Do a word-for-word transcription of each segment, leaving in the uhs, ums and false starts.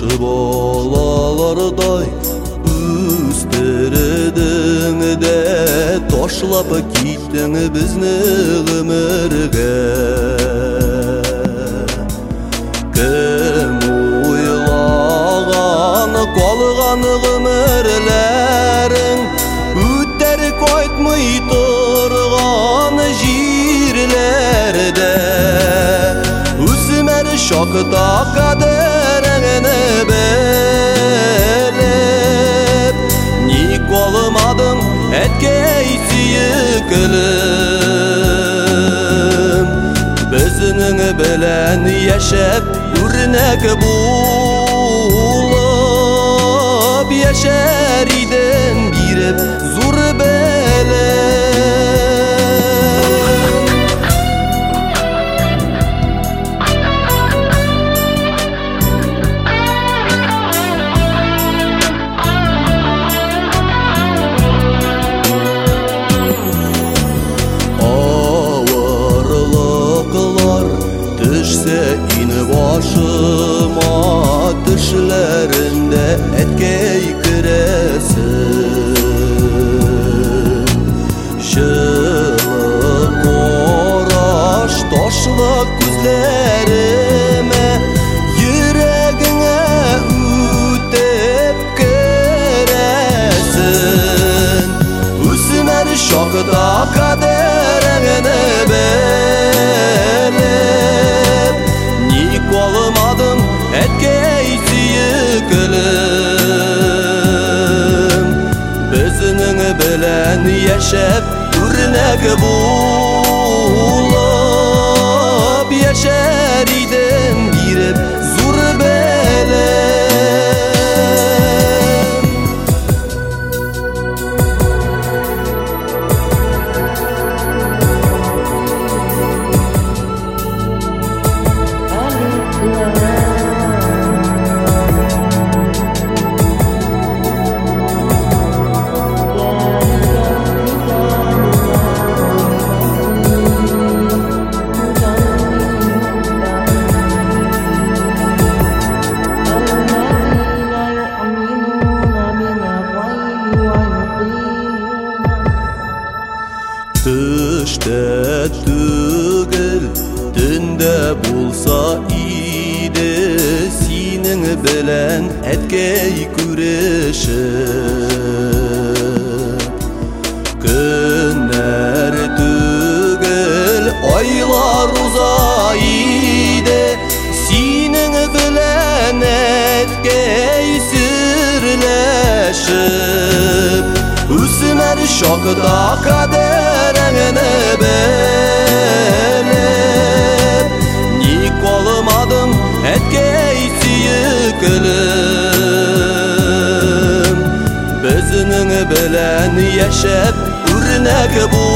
Жакшы балалардай үстердиң де ташлап киттиң бизни өмүргө. Ким ойлаган калган өмүрлериң үтер кайтмай турган жерлерде. Үсмер шакта кадереңни билип, ник болмадың эткей сүйүклүм. Биздин белән яшәп үрнәк булып яшәр идем биреп зур белем. Düşse ini başıma düşlerinde etkey kiresin. Şılı koraş taşlı gözlerime yüreğine ütep kiresin. Üsmer şakta kaderine belip, nik olmadım etkey sүйүклүm. Bizdin белән яшәп үрнәк булып яшәр идем биреп зур белем. Düşte түгел түндө булса иде синең белән әткәй күрешеп. Көннәр түгел айлар уза иде синең белән әткәй сүрләшеп. Үсмер шакта кадереңни белип, ник olmadım эткей сүйүклүм. Биздин белән яшәп үрнәк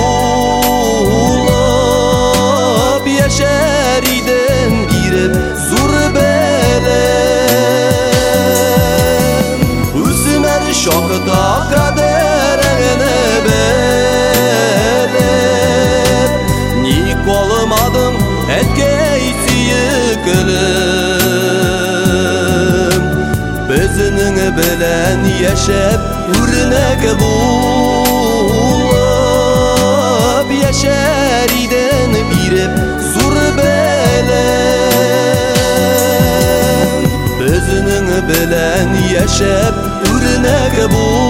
булып яшәр идем биреп зур белем. Үсмер шакта кадереңни белип, ник olmadım эткей сүйүклүм. Биздин белән яшәп үрнәк булып яшәр идем биреп зур белем. Биздин белән яшәп үрнәк булып